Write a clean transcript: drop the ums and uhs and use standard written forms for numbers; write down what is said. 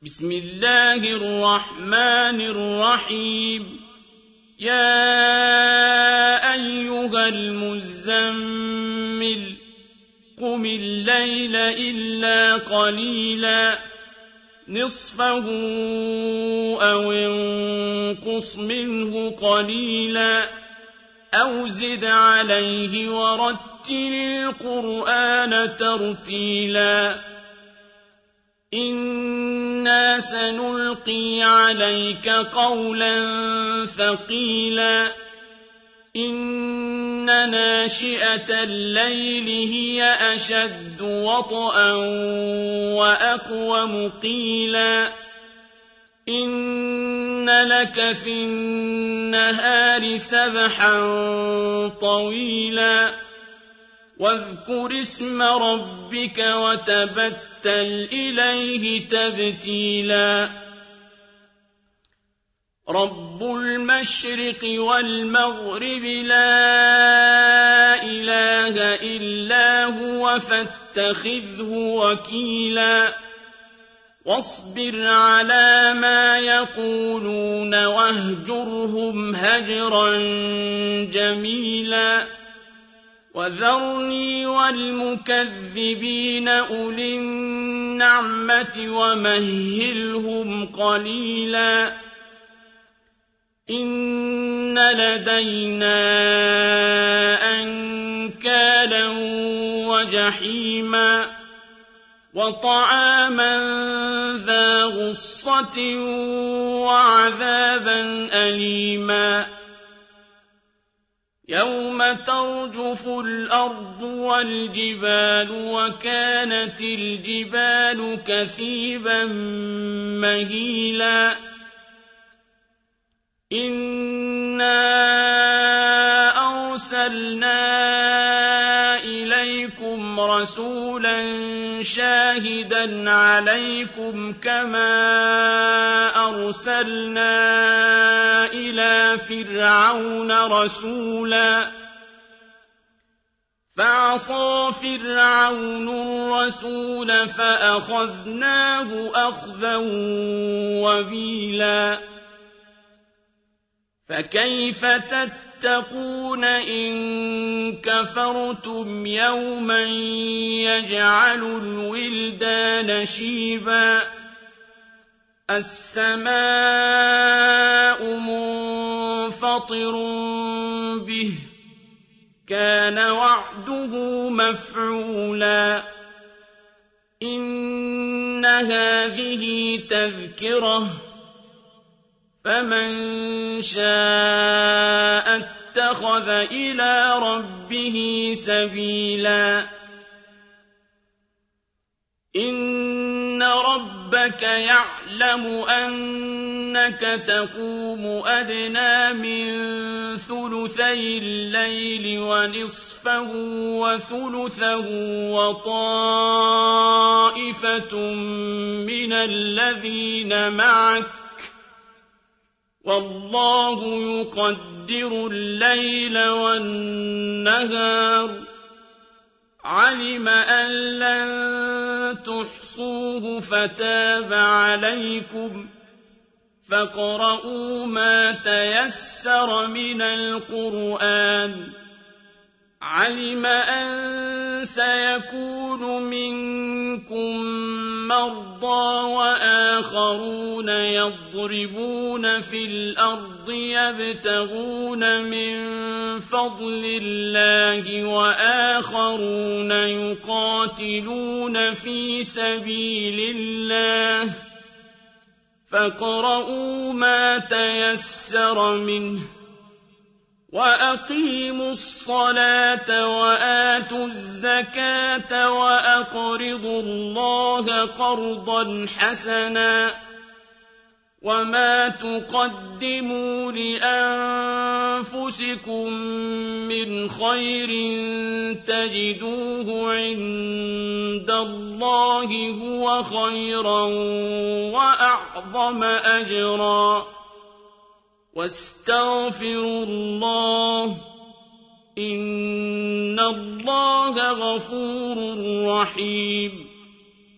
بسم الله الرحمن الرحيم يا أيها المزمل قم الليل إلا قليلا نصفه أو انقص منه قليلا أو زد عليه ورتل القرآن ترتيلا إنا سنلقي عليك قولا ثقيلا إن ناشئة الليل هي أشد وطئا وأقوم قيلا إن لك في النهار سبحا طويلا واذكر اسم ربك وتبتل إليه تبتيلا رب المشرق والمغرب لا إله إلا هو فاتخذه وكيلا واصبر على ما يقولون واهجرهم هجرا جميلا وذرني والمكذبين أولي النعمة ومهلهم قليلا إن لدينا أنكالا وجحيما وطعاما ذا غصة وعذابا أليما يوم ترجف الأرض والجبال وكانت الجبال كثيبا مهيلا إنا أرسلنا إليكم رسولا شاهدا عليكم كما أرسلنا إلى فرعون رسولا فعصى فرعون الرسول فأخذناه أخذا وبيلا فكيف تتقون إن كفرتم يوما يجعل الولدان شيبا السماء منفطر به كان وعده مفعولا إن هذه تذكرة فمن شاء اتخذ إلى ربه سبيلا إن ربك يعلم أنك تقوم أدنى من ثلثي الليل ونصفه وثلثه وطائفة من الذين معك والله يقدر الليل والنهار علم أن لن تحصوه فتاب عليكم فاقرؤوا ما تيسر من القرآن علم أن سيكون منكم مرضى وآخرون يضربون في الأرض يبتغون من فضل الله وآخرون يقاتلون في سبيل الله فاقرؤوا ما تيسر منه وأقيموا الصلاة وآتوا الزكاة وأقرضوا الله قرضا حسنا وما تقدموا لأنفسكم من خير تجدوه عند الله هو خيرا وأعظم أجرا واستغفروا الله إن الله غفور رحيم